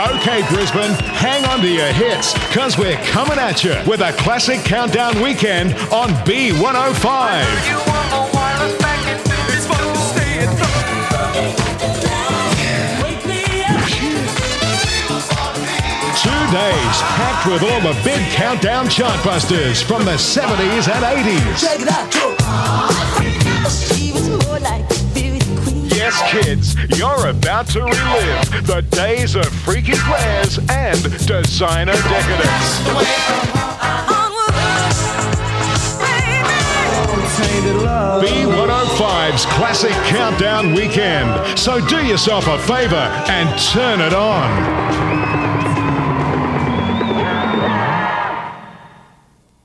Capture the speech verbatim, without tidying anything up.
Okay, Brisbane, hang on to your hits, because we're coming at you with a classic countdown weekend on B one oh five. Two days packed with all the big countdown chartbusters from the seventies and eighties. Check it out. She was more like a beauty queen. Yes, kids, you're about to relive the days of freaky flares and designer decadence. B one oh five's Classic Countdown Weekend. So do yourself a favour and turn it on.